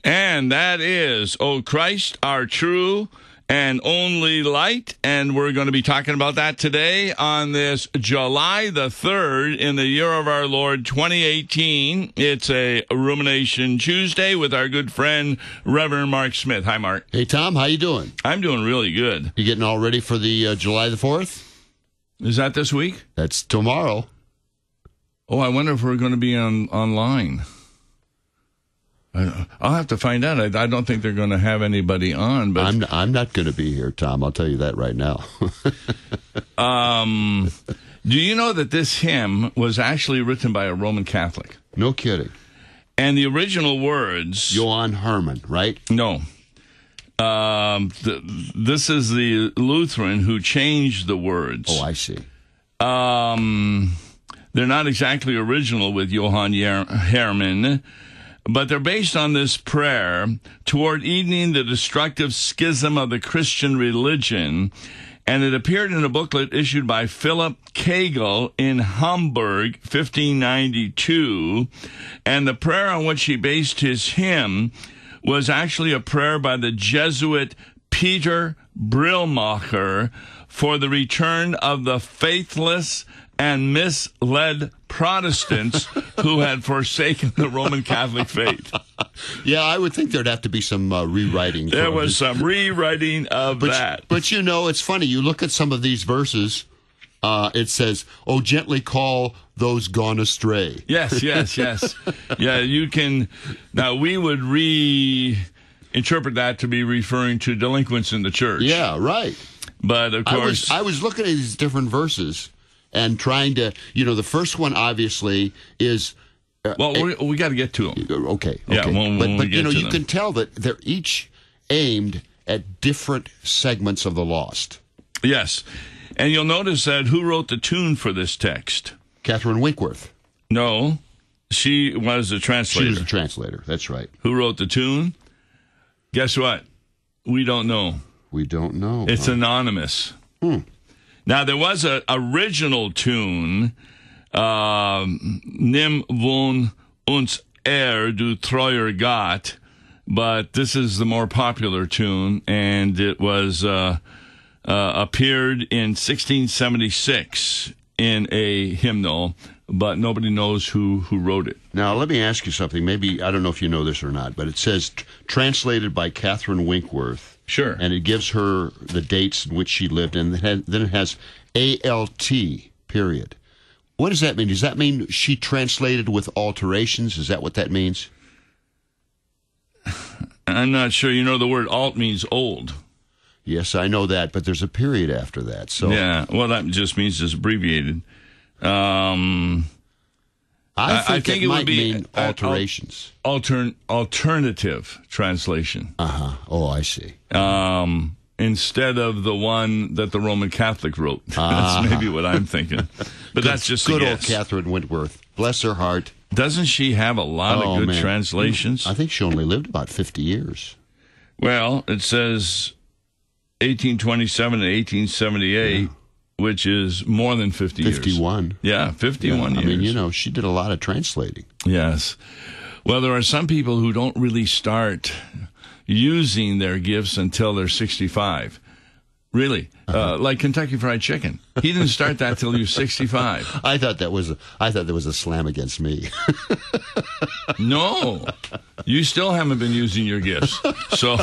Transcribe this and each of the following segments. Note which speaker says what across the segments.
Speaker 1: And that is, O Christ, our true and only light. And we're going to be talking about that today on this July the 3rd in the year of our Lord 2018. It's a Rumination Tuesday with our good friend, Reverend Mark Smith. Hi, Mark.
Speaker 2: Hey, Tom. How you doing?
Speaker 1: I'm doing really good.
Speaker 2: You getting all ready for the July the 4th?
Speaker 1: Is that this week?
Speaker 2: That's tomorrow.
Speaker 1: Oh, I wonder if we're going to be online. I'll have to find out. I don't think they're going to have anybody on. But
Speaker 2: I'm not going to be here, Tom. I'll tell you that right now.
Speaker 1: Do you know that this hymn was actually written by a Roman Catholic?
Speaker 2: No kidding.
Speaker 1: And the original words...
Speaker 2: Johann Herman, right?
Speaker 1: No. This is the Lutheran who changed the words.
Speaker 2: Oh, I see.
Speaker 1: They're not exactly original with Johann Herman, but they're based on this prayer toward ending the destructive schism of the Christian religion, and it appeared in a booklet issued by Philip Kegel in Hamburg, 1592, and the prayer on which he based his hymn was actually a prayer by the Jesuit Peter Brillmacher for the return of the faithless and misled Protestants who had forsaken the Roman Catholic faith.
Speaker 2: Yeah, I would think there'd have to be some rewriting.
Speaker 1: There was some rewriting of that.
Speaker 2: But you know, it's funny. You look at some of these verses, it says, "Oh, gently call those gone astray."
Speaker 1: Yes. Yeah, you can. Now, we would reinterpret that to be referring to delinquents in the church.
Speaker 2: Yeah, right.
Speaker 1: But, of course...
Speaker 2: I was looking at these different verses and trying to, the first one obviously is...
Speaker 1: we got to get to them.
Speaker 2: Okay.
Speaker 1: Yeah,
Speaker 2: but you can tell that they're each aimed at different segments of the lost.
Speaker 1: Yes. And you'll notice that who wrote the tune for this text?
Speaker 2: Catherine Winkworth.
Speaker 1: No, she was a translator.
Speaker 2: She was a translator, that's right.
Speaker 1: Who wrote the tune? Guess what? We don't know.
Speaker 2: We don't know.
Speaker 1: It's anonymous. Now, there was an original tune, Nimm von uns du treuer Gott, but this is the more popular tune, and it was appeared in 1676 in a hymnal, but nobody knows who wrote it.
Speaker 2: Now, let me ask you something. Maybe, I don't know if you know this or not, but it says translated by Catherine Winkworth.
Speaker 1: Sure.
Speaker 2: And it gives her the dates in which she lived, and then it has ALT, period. What does that mean? Does that mean she translated with alterations? Is that what that means?
Speaker 1: I'm not sure. The word alt means old.
Speaker 2: Yes, I know that, but there's a period after that. So
Speaker 1: yeah, well, that just means it's abbreviated.
Speaker 2: I think it
Speaker 1: would be
Speaker 2: mean alterations.
Speaker 1: Alternative translation.
Speaker 2: Oh, I see.
Speaker 1: Instead of the one that the Roman Catholic wrote. That's maybe what I'm thinking. But that's just
Speaker 2: good
Speaker 1: a
Speaker 2: old
Speaker 1: guess.
Speaker 2: Catherine Winkworth. Bless her heart.
Speaker 1: Doesn't she have a lot of good translations?
Speaker 2: I think she only lived about 50 years.
Speaker 1: Well, it says 1827 to 1878, which is more than 50 years.
Speaker 2: 51.
Speaker 1: Yeah, 51 years.
Speaker 2: I mean, she did a lot of translating.
Speaker 1: Yes. Well, there are some people who don't really start using their gifts until they're 65. Really. Like Kentucky Fried Chicken. He didn't start that till he was 65.
Speaker 2: I thought there was a slam against me.
Speaker 1: No. You still haven't been using your gifts. So...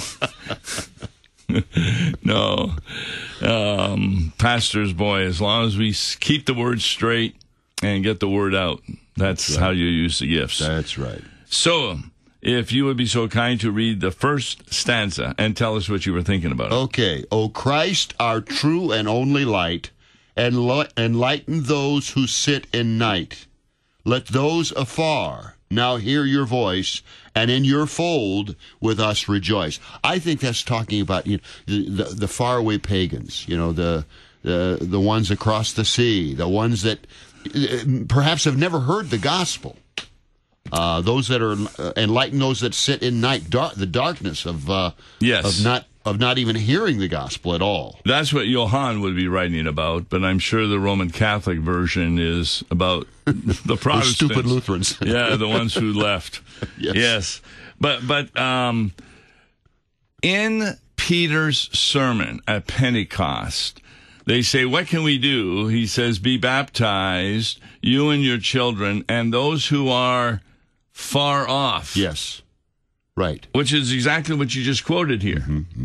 Speaker 1: No. Pastor's boy, as long as we keep the word straight and get the word out, that's how you use the gifts.
Speaker 2: That's right.
Speaker 1: So, if you would be so kind to read the first stanza and tell us what you were thinking about it.
Speaker 2: Okay. O Christ, our true and only light, enlighten those who sit in night. Let those afar now hear your voice, and in your fold with us rejoice. I think that's talking about the faraway pagans, the ones across the sea, the ones that perhaps have never heard the gospel. Those that are enlighten those that sit in night, the darkness of of not even hearing the gospel at all.
Speaker 1: That's what Johann would be writing about, but I'm sure the Roman Catholic version is about the Protestants.
Speaker 2: Stupid Lutherans.
Speaker 1: Yeah, the ones who left. Yes. But in Peter's sermon at Pentecost, they say, what can we do? He says, be baptized, you and your children, and those who are far off.
Speaker 2: Yes. Right.
Speaker 1: Which is exactly what you just quoted here.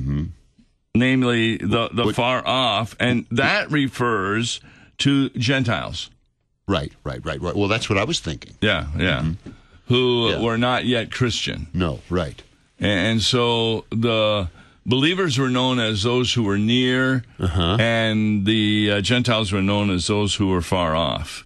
Speaker 1: Namely, the far off, and that refers to Gentiles.
Speaker 2: Right. Well, that's what I was thinking.
Speaker 1: Yeah. Who were not yet Christian.
Speaker 2: No, right.
Speaker 1: And so the believers were known as those who were near, and the Gentiles were known as those who were far off.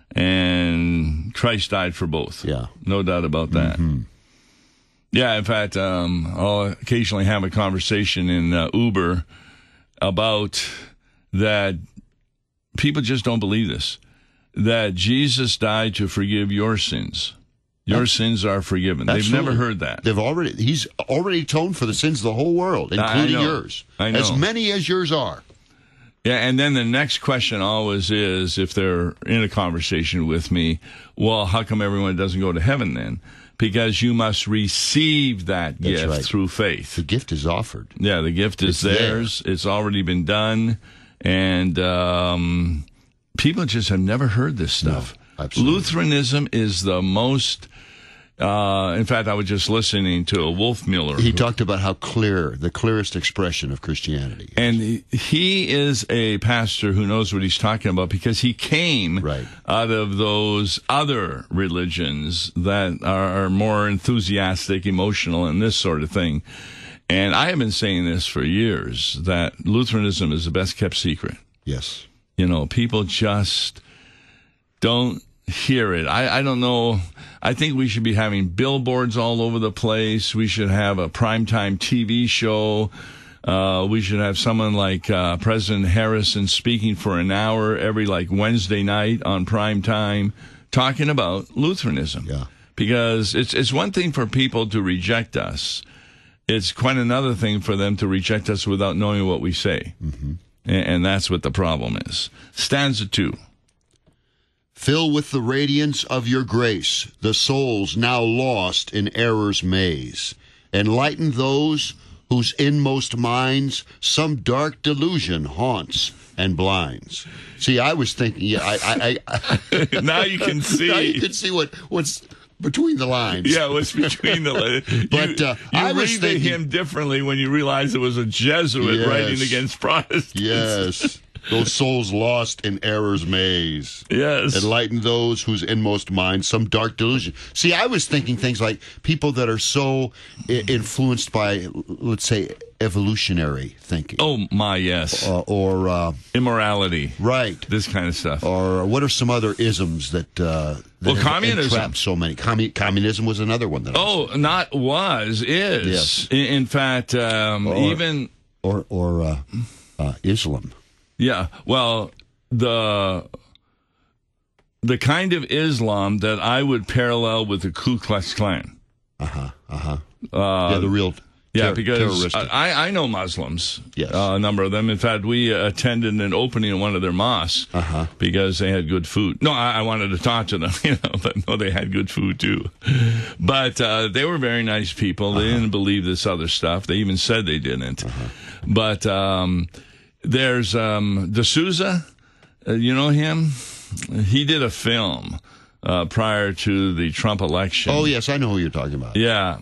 Speaker 1: And Christ died for both.
Speaker 2: Yeah.
Speaker 1: No doubt about that. Yeah, in fact, I'll occasionally have a conversation in Uber about that. People just don't believe this, that Jesus died to forgive your sins. Your sins are forgiven. They've never heard that.
Speaker 2: He's already atoned for the sins of the whole world, including yours.
Speaker 1: I know.
Speaker 2: As many as yours are.
Speaker 1: Yeah, and then the next question always is, if they're in a conversation with me, well, how come everyone doesn't go to heaven then? Because you must receive that gift through faith.
Speaker 2: The gift is offered.
Speaker 1: Yeah, the gift is theirs. It's already been done. And people just have never heard this stuff.
Speaker 2: No, absolutely.
Speaker 1: Lutheranism is the most... in fact, I was just listening to a Wolfmuller.
Speaker 2: He talked about how the clearest expression of Christianity.
Speaker 1: And he is a pastor who knows what he's talking about, because he came out of those other religions that are more enthusiastic, emotional, and this sort of thing. And I have been saying this for years, that Lutheranism is the best kept secret.
Speaker 2: Yes.
Speaker 1: People just don't hear it. I don't know. I think we should be having billboards all over the place. We should have a primetime TV show. We should have someone like President Harrison speaking for an hour every Wednesday night on primetime talking about Lutheranism.
Speaker 2: Yeah.
Speaker 1: Because it's one thing for people to reject us. It's quite another thing for them to reject us without knowing what we say. And that's what the problem is. Stanza 2.
Speaker 2: Fill with the radiance of your grace the souls now lost in error's maze. Enlighten those whose inmost minds some dark delusion haunts and blinds. See, I was thinking,
Speaker 1: now you can see.
Speaker 2: Now you can see what's between the lines.
Speaker 1: Yeah, what's between the lines.
Speaker 2: But I was
Speaker 1: read
Speaker 2: thinking,
Speaker 1: him differently when you realize it was a Jesuit writing against Protestants.
Speaker 2: Yes. Those souls lost in error's maze.
Speaker 1: Yes.
Speaker 2: Enlighten those whose inmost minds some dark delusion. See, I was thinking things like people that are so influenced by, let's say, evolutionary thinking.
Speaker 1: Oh, my, yes.
Speaker 2: Or
Speaker 1: immorality.
Speaker 2: Right.
Speaker 1: This kind of stuff.
Speaker 2: Or what are some other isms that
Speaker 1: communism.
Speaker 2: Entrapped so many? Communism was another one.
Speaker 1: Is.
Speaker 2: Yes.
Speaker 1: In fact, even...
Speaker 2: Or Islam.
Speaker 1: Yeah, well, the kind of Islam that I would parallel with the Ku Klux Klan.
Speaker 2: The real
Speaker 1: because I know Muslims.
Speaker 2: Yes.
Speaker 1: A number of them. In fact, we attended an opening in one of their mosques because they had good food. No, I wanted to talk to them, but no, they had good food too. But they were very nice people. They didn't believe this other stuff. They even said they didn't. But... there's D'Souza, you know him? He did a film prior to the Trump election.
Speaker 2: Oh, yes, I know who you're talking about.
Speaker 1: Yeah.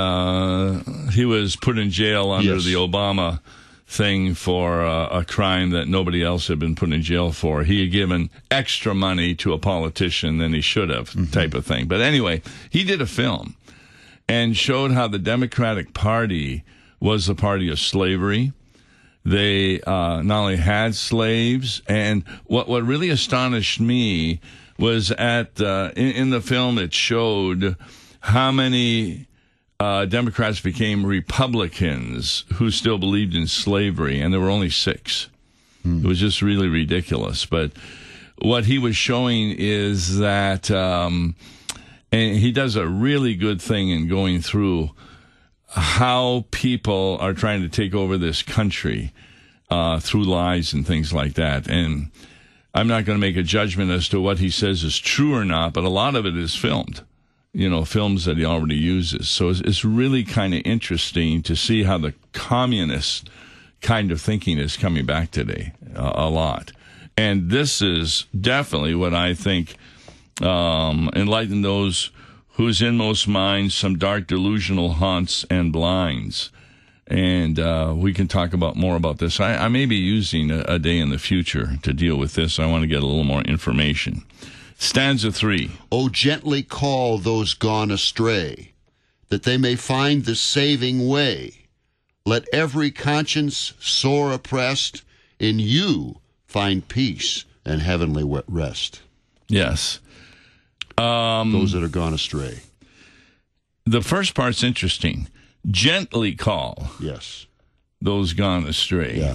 Speaker 1: He was put in jail under the Obama thing for a crime that nobody else had been put in jail for. He had given extra money to a politician than he should have, type of thing. But anyway, he did a film and showed how the Democratic Party was the party of slavery. They not only had slaves, and what really astonished me was in the film it showed how many Democrats became Republicans who still believed in slavery, and there were only 6. It was just really ridiculous. But what he was showing is that, and he does a really good thing in going through how people are trying to take over this country through lies and things like that. And I'm not going to make a judgment as to what he says is true or not, but a lot of it is filmed, films that he already uses. So it's really kind of interesting to see how the communist kind of thinking is coming back today a lot. And this is definitely what I think enlighten those whose inmost minds some dark delusional haunts and blinds. And we can talk more about this. I may be using a day in the future to deal with this. I want to get a little more information. Stanza 3.
Speaker 2: Oh, gently call those gone astray, that they may find the saving way. Let every conscience sore oppressed in you find peace and heavenly rest.
Speaker 1: Yes.
Speaker 2: Those that are gone astray.
Speaker 1: The first part's interesting. Gently call.
Speaker 2: Yes.
Speaker 1: Those gone astray.
Speaker 2: Yeah.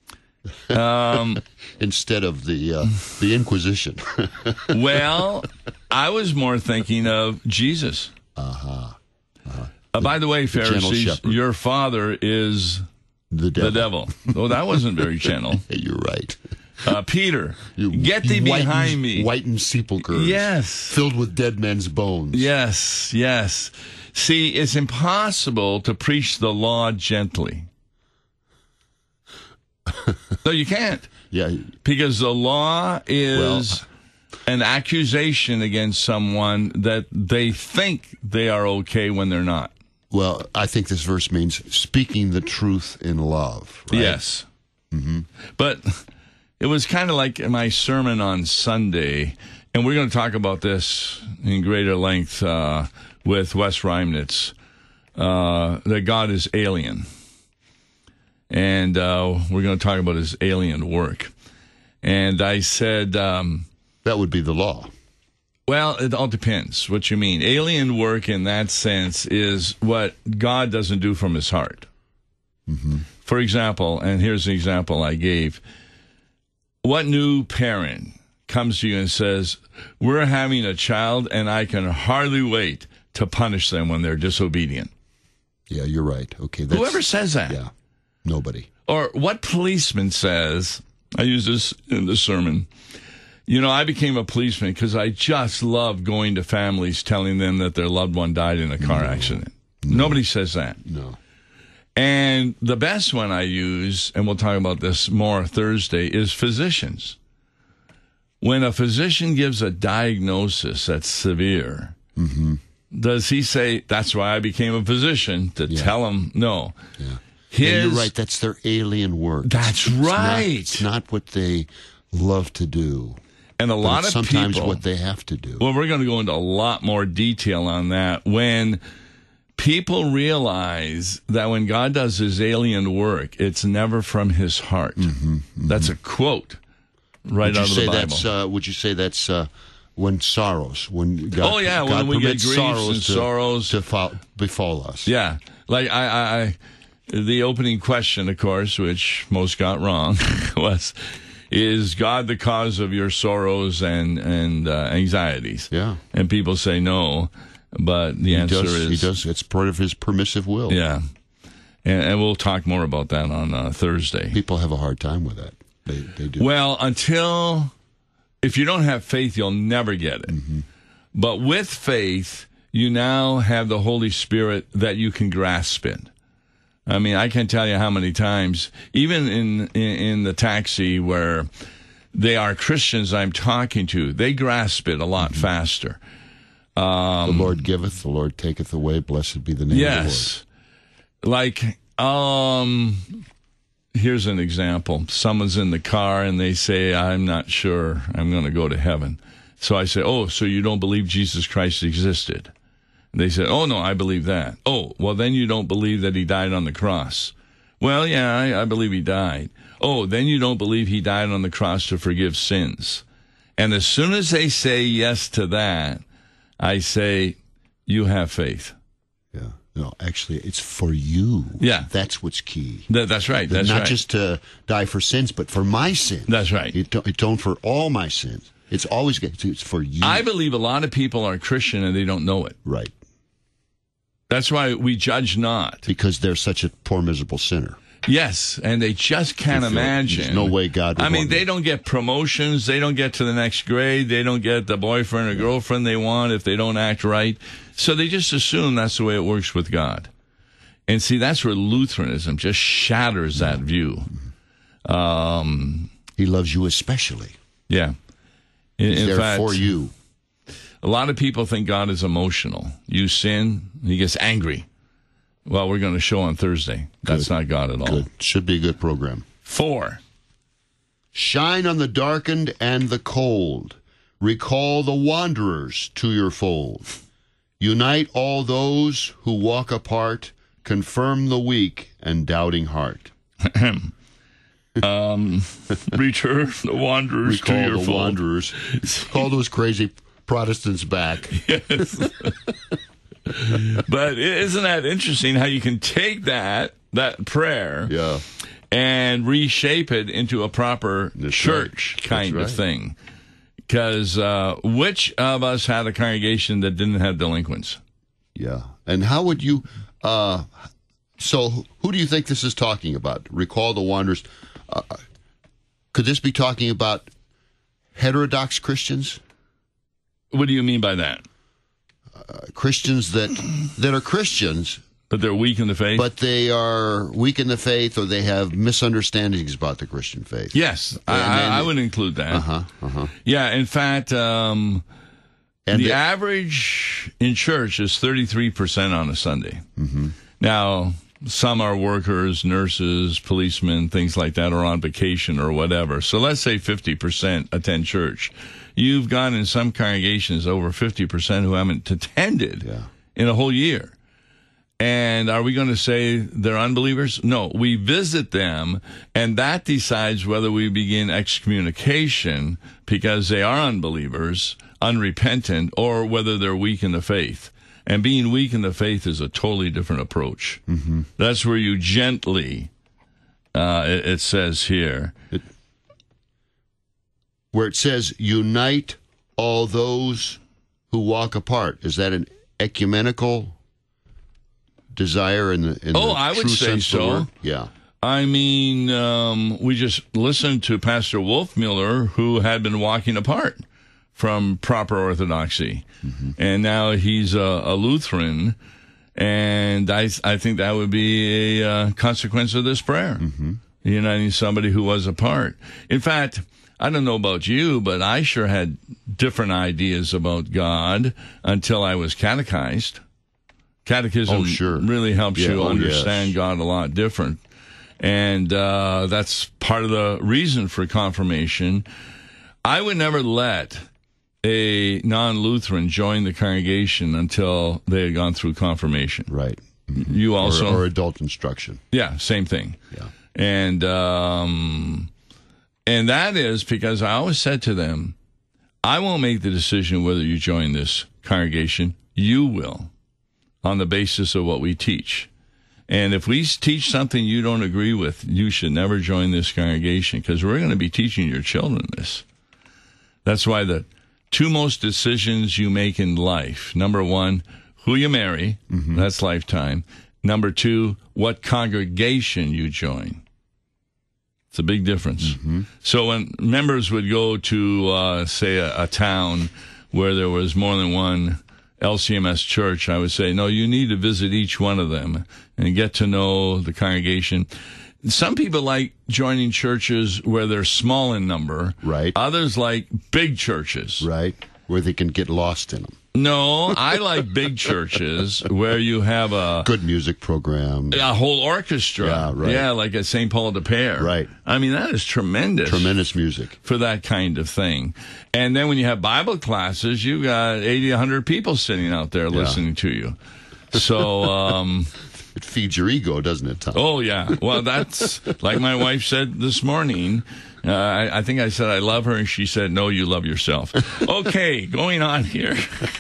Speaker 2: Instead of the Inquisition.
Speaker 1: Well, I was more thinking of Jesus. By the way, Pharisees, your father is the devil. Oh, that wasn't very gentle.
Speaker 2: You're right.
Speaker 1: Peter, get thee behind me.
Speaker 2: Whitened sepulchres.
Speaker 1: Yes.
Speaker 2: Filled with dead men's bones.
Speaker 1: Yes, yes. See, it's impossible to preach the law gently. No, you can't.
Speaker 2: Yeah.
Speaker 1: Because the law is an accusation against someone that they think they are okay when they're not.
Speaker 2: Well, I think this verse means speaking the truth in love. Right?
Speaker 1: Yes. Mm-hmm. But it was kind of like my sermon on Sunday, and we're going to talk about this in greater length with Wes Reimnitz, that God is alien. And we're going to talk about his alien work. And I said...
Speaker 2: that would be the law.
Speaker 1: Well, it all depends what you mean. Alien work in that sense is what God doesn't do from his heart. Mm-hmm. For example, and here's the example I gave. What new parent comes to you and says, we're having a child and I can hardly wait to punish them when they're disobedient?
Speaker 2: Yeah, you're right. Okay,
Speaker 1: whoever says that?
Speaker 2: Yeah, nobody.
Speaker 1: Or what policeman says, I use this in the sermon, I became a policeman because I just love going to families telling them that their loved one died in a car accident. Nobody says that.
Speaker 2: No.
Speaker 1: And the best one I use, and we'll talk about this more Thursday, is physicians. When a physician gives a diagnosis that's severe, does he say, that's why I became a physician, to tell him no?
Speaker 2: Yeah. You're right. That's their alien work.
Speaker 1: That's right.
Speaker 2: It's not what they love to do.
Speaker 1: And a lot of
Speaker 2: sometimes
Speaker 1: people,
Speaker 2: what they have to do.
Speaker 1: Well, we're going to go into a lot more detail on that. When people realize that when God does his alien work, it's never from his heart. That's a quote right out of the Bible.
Speaker 2: Would you say that's when God,
Speaker 1: when we get
Speaker 2: griefs
Speaker 1: and sorrows
Speaker 2: to befall us?
Speaker 1: Yeah, like I the opening question, of course, which most got wrong, was, is God the cause of your sorrows and anxieties?
Speaker 2: Yeah.
Speaker 1: And people say no, but the answer is...
Speaker 2: He does. It's part of his permissive will.
Speaker 1: Yeah. And we'll talk more about that on Thursday.
Speaker 2: People have a hard time with that. They do.
Speaker 1: Well, if you don't have faith, you'll never get it. But with faith, you now have the Holy Spirit that you can grasp it. I mean, I can't tell you how many times, even in the taxi where they are Christians I'm talking to, they grasp it a lot faster.
Speaker 2: The Lord giveth, the Lord taketh away. Blessed be the name of the Lord.
Speaker 1: Yes. Like, here's an example. Someone's in the car and they say, I'm not sure I'm going to go to heaven. So I say, oh, so you don't believe Jesus Christ existed? They said, oh, no, I believe that. Oh, well, then you don't believe that he died on the cross. Well, yeah, I believe he died. Oh, then you don't believe he died on the cross to forgive sins. And as soon as they say yes to that, I say, you have faith.
Speaker 2: Yeah. No, actually, it's for you.
Speaker 1: Yeah.
Speaker 2: That's what's key.
Speaker 1: That's right. That's
Speaker 2: Not
Speaker 1: right.
Speaker 2: just to die for sins, but for my sins.
Speaker 1: That's right.
Speaker 2: Atone for all my sins. It's always it's for you.
Speaker 1: I believe a lot of people are Christian and they don't know it.
Speaker 2: Right.
Speaker 1: That's why we judge not.
Speaker 2: Because they're such a poor, miserable sinner.
Speaker 1: Yes, and they just can't imagine.
Speaker 2: There's no way God would want
Speaker 1: they
Speaker 2: me.
Speaker 1: don't get promotions. They don't get to the next grade. They don't get the boyfriend or girlfriend they want if they don't act right. So they just assume that's the way it works with God. And see, that's where Lutheranism just shatters that view.
Speaker 2: He loves you especially.
Speaker 1: Yeah.
Speaker 2: He's
Speaker 1: In
Speaker 2: there
Speaker 1: fact,
Speaker 2: for you.
Speaker 1: a lot of people think God is emotional. You sin, he gets angry. Well, we're going to show on Thursday. That's not God at all.
Speaker 2: Good. Should be a good program.
Speaker 1: 4.
Speaker 2: Shine on the darkened and the cold. Recall the wanderers to your fold. Unite all those who walk apart. Confirm the weak and doubting heart.
Speaker 1: Return the wanderers
Speaker 2: Recall
Speaker 1: to your
Speaker 2: the
Speaker 1: fold.
Speaker 2: wanderers. Call those crazy Protestants back.
Speaker 1: Yes. But isn't that interesting how you can take that prayer
Speaker 2: Yeah.
Speaker 1: and reshape it into a proper
Speaker 2: That's
Speaker 1: church
Speaker 2: right.
Speaker 1: kind
Speaker 2: That's
Speaker 1: of
Speaker 2: right.
Speaker 1: thing? Because which of us had a congregation that didn't have delinquents?
Speaker 2: Yeah. And how would you... so who do you think this is talking about? Recall the wanderers. Could this be talking about heterodox Christians?
Speaker 1: What do you mean by that?
Speaker 2: Christians that are Christians,
Speaker 1: But they're weak in the faith?
Speaker 2: but they are weak in the faith, or they have misunderstandings about the Christian faith.
Speaker 1: Yes,
Speaker 2: then-
Speaker 1: I would include that.
Speaker 2: Uh-huh.
Speaker 1: Yeah, in fact,
Speaker 2: And
Speaker 1: the average in church is 33% on a Sunday. Mm-hmm. Now, some are workers, nurses, policemen, things like that, or on vacation or whatever. So let's say 50% attend church. You've got in some congregations over 50% who haven't attended in a whole year. And are we going to say they're unbelievers? No, we visit them, and that decides whether we begin excommunication because they are unbelievers, unrepentant, or whether they're weak in the faith. And being weak in the faith is a totally different approach. Mm-hmm. That's where you gently, it says here,
Speaker 2: where it says, unite all those who walk apart. Is that an ecumenical desire in the
Speaker 1: I would
Speaker 2: true
Speaker 1: say
Speaker 2: sense of the
Speaker 1: so.
Speaker 2: word? Yeah.
Speaker 1: I mean, we just listened to Pastor Wolfmuller, who had been walking apart from proper orthodoxy. Mm-hmm. And now he's a Lutheran. And I think that would be a consequence of this prayer. Mm-hmm. Uniting somebody who was apart. In fact, I don't know about you, but I sure had different ideas about God until I was catechized. Catechism really helps you understand God a lot different. And that's part of the reason for confirmation. I would never let a non-Lutheran join the congregation until they had gone through confirmation.
Speaker 2: Right. Mm-hmm.
Speaker 1: You also...
Speaker 2: Or adult instruction.
Speaker 1: Yeah, same thing.
Speaker 2: Yeah.
Speaker 1: And that is because I always said to them, I won't make the decision whether you join this congregation. You will, on the basis of what we teach. And if we teach something you don't agree with, you should never join this congregation because we're going to be teaching your children this. That's why the two most decisions you make in life, number one, who you marry, that's lifetime. Number two, what congregation you join. It's a big difference. Mm-hmm. So when members would go to, say, a town where there was more than one LCMS church, I would say, no, you need to visit each one of them and get to know the congregation. Some people like joining churches where they're small in number.
Speaker 2: Right.
Speaker 1: Others like big churches.
Speaker 2: Right. Where they can get lost in them.
Speaker 1: No, I like big churches where you have a
Speaker 2: good music program.
Speaker 1: A whole orchestra.
Speaker 2: Yeah, right.
Speaker 1: Yeah, like at St. Paul de Pere.
Speaker 2: Right.
Speaker 1: I mean, that is tremendous.
Speaker 2: Tremendous music.
Speaker 1: For that kind of thing. And then when you have Bible classes, you've got 80, 100 people sitting out there listening to you. So...
Speaker 2: it feeds your ego, doesn't it, Tom?
Speaker 1: Oh, yeah. Well, that's like my wife said this morning. I think I said I love her, and she said, no, you love yourself. Okay, going on here.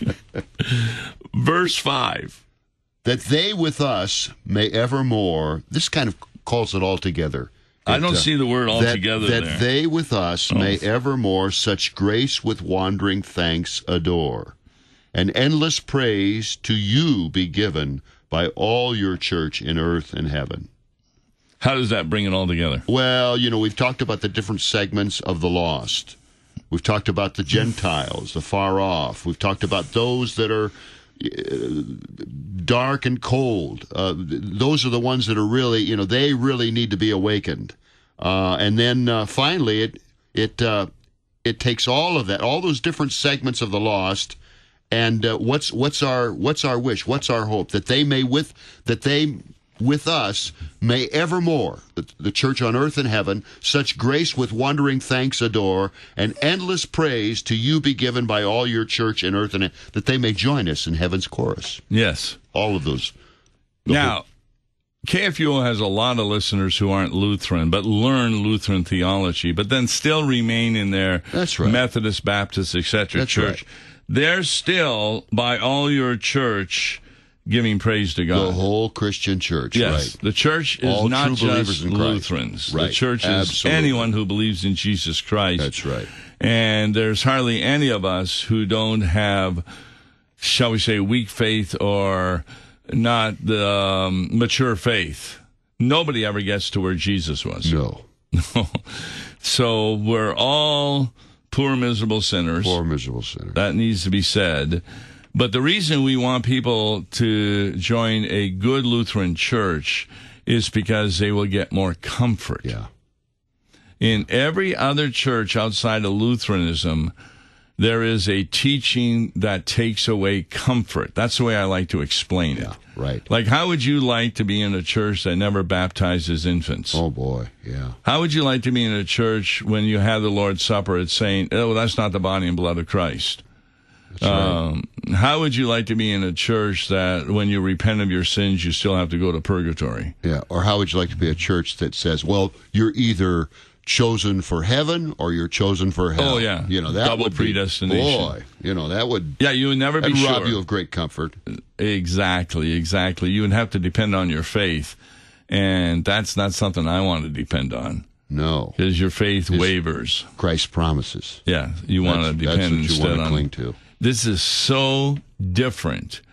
Speaker 1: Verse 5.
Speaker 2: That they with us may evermore, this kind of calls it all together.
Speaker 1: I don't see the word altogether there.
Speaker 2: That they with us may evermore such grace with wandering thanks adore. And endless praise to you be given by all your church in earth and heaven.
Speaker 1: How does that bring it all together?
Speaker 2: Well, we've talked about the different segments of the lost. We've talked about the Gentiles, the far off. We've talked about those that are dark and cold. Those are the ones that are really, they really need to be awakened. And then finally, it takes all of that, all those different segments of the lost, and what's our wish? What's our hope? That they with us may evermore, the church on earth and heaven, such grace with wondering thanks adore, and endless praise to you be given by all your church in earth and that they may join us in heaven's chorus.
Speaker 1: Yes.
Speaker 2: All of those.
Speaker 1: Now, KFUO has a lot of listeners who aren't Lutheran, but learn Lutheran theology, but then still remain in their
Speaker 2: That's right.
Speaker 1: Methodist, Baptist, etc. church.
Speaker 2: Right.
Speaker 1: They're still, by all your church, giving praise to God.
Speaker 2: The whole Christian church,
Speaker 1: yes.
Speaker 2: right.
Speaker 1: The church is
Speaker 2: all
Speaker 1: not
Speaker 2: true believers
Speaker 1: just
Speaker 2: in Christ.
Speaker 1: Lutherans.
Speaker 2: Right.
Speaker 1: The church is
Speaker 2: Absolutely.
Speaker 1: anyone who believes in Jesus Christ.
Speaker 2: That's right.
Speaker 1: And there's hardly any of us who don't have, shall we say, weak faith or not the mature faith. Nobody ever gets to where Jesus was.
Speaker 2: No.
Speaker 1: So we're all poor, miserable sinners.
Speaker 2: Poor, miserable sinners.
Speaker 1: That needs to be said. But the reason we want people to join a good Lutheran church is because they will get more comfort.
Speaker 2: Yeah.
Speaker 1: In every other church outside of Lutheranism, there is a teaching that takes away comfort. That's the way I like to explain it.
Speaker 2: Yeah, right.
Speaker 1: Like, how would you like to be in a church that never baptizes infants?
Speaker 2: Oh, boy, yeah.
Speaker 1: How would you like to be in a church when you have the Lord's Supper, it's saying, oh, that's not the body and blood of Christ?
Speaker 2: That's right.
Speaker 1: How would you like to be in a church that when you repent of your sins, you still have to go to purgatory?
Speaker 2: Yeah, or how would you like to be a church that says, well, you're either chosen for heaven or you're chosen for hell?
Speaker 1: Oh, yeah.
Speaker 2: That
Speaker 1: Double
Speaker 2: would
Speaker 1: predestination.
Speaker 2: Boy, that would
Speaker 1: Yeah, you would never be
Speaker 2: rob
Speaker 1: sure.
Speaker 2: you of great comfort.
Speaker 1: Exactly. You would have to depend on your faith, and that's not something I want to depend on.
Speaker 2: No.
Speaker 1: Because your faith wavers.
Speaker 2: Christ's promises.
Speaker 1: Yeah, you want to depend
Speaker 2: that's what
Speaker 1: instead
Speaker 2: you want to
Speaker 1: on.
Speaker 2: cling to.
Speaker 1: This is so different.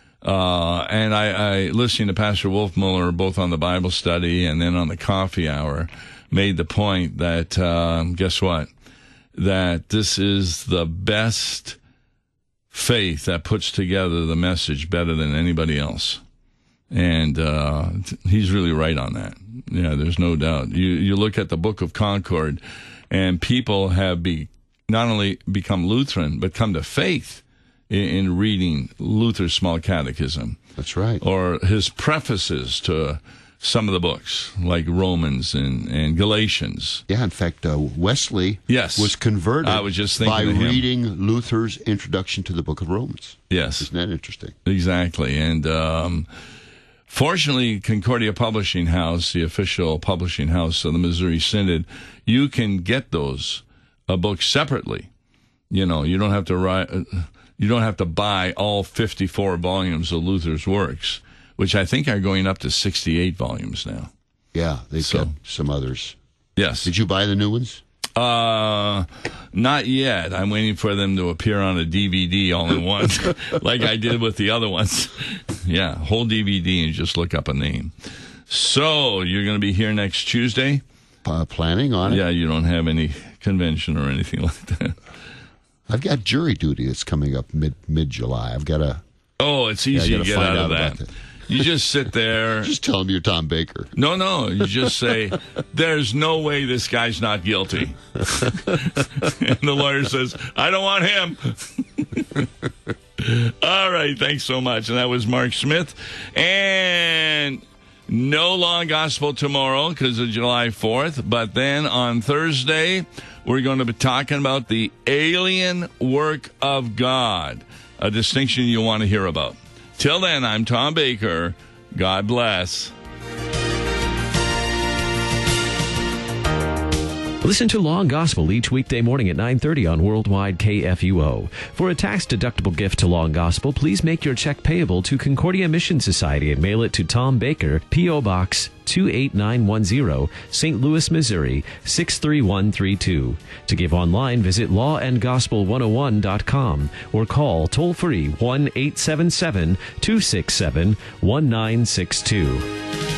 Speaker 1: And I listening to Pastor Wolfmuller both on the Bible study and then on the coffee hour made the point that, guess what? That this is the best faith that puts together the message better than anybody else. And he's really right on that. Yeah, there's no doubt. You look at the Book of Concord, and people have not only become Lutheran, but come to faith in reading Luther's Small Catechism.
Speaker 2: That's right.
Speaker 1: Or his prefaces to some of the books, like Romans and Galatians.
Speaker 2: Yeah, in fact, Wesley
Speaker 1: Yes.
Speaker 2: was converted
Speaker 1: I was just thinking
Speaker 2: by
Speaker 1: of him.
Speaker 2: reading Luther's introduction to the Book of Romans.
Speaker 1: Yes.
Speaker 2: Isn't that interesting?
Speaker 1: Exactly. And fortunately, Concordia Publishing House, the official publishing house of the Missouri Synod, you can get those books separately. You don't have to write. You don't have to buy all 54 volumes of Luther's works, which I think are going up to 68 volumes now.
Speaker 2: Yeah, they've got some others.
Speaker 1: Yes.
Speaker 2: Did you buy the new ones?
Speaker 1: Not yet. I'm waiting for them to appear on a DVD all in one, like I did with the other ones. Yeah, whole DVD and just look up a name. So, you're going to be here next Tuesday?
Speaker 2: Planning on it.
Speaker 1: Yeah, you don't have any convention or anything like that.
Speaker 2: I've got jury duty that's coming up mid-July. I've got to...
Speaker 1: Oh, it's easy to get out of that.
Speaker 2: about
Speaker 1: You just sit there.
Speaker 2: Just tell them you're Tom Baker.
Speaker 1: No. You just say, there's no way this guy's not guilty. And the lawyer says, I don't want him. All right. Thanks so much. And that was Mark Smith. And no Law and Gospel tomorrow because of July 4th. But then on Thursday, we're going to be talking about the alien work of God, a distinction you want to hear about. Till then, I'm Tom Baker. God bless.
Speaker 3: Listen to Law and Gospel each weekday morning at 9:30 on Worldwide KFUO. For a tax-deductible gift to Law and Gospel, please make your check payable to Concordia Mission Society and mail it to Tom Baker, P.O. Box 28910, St. Louis, Missouri 63132. To give online, visit lawandgospel101.com or call toll-free 1-877-267-1962.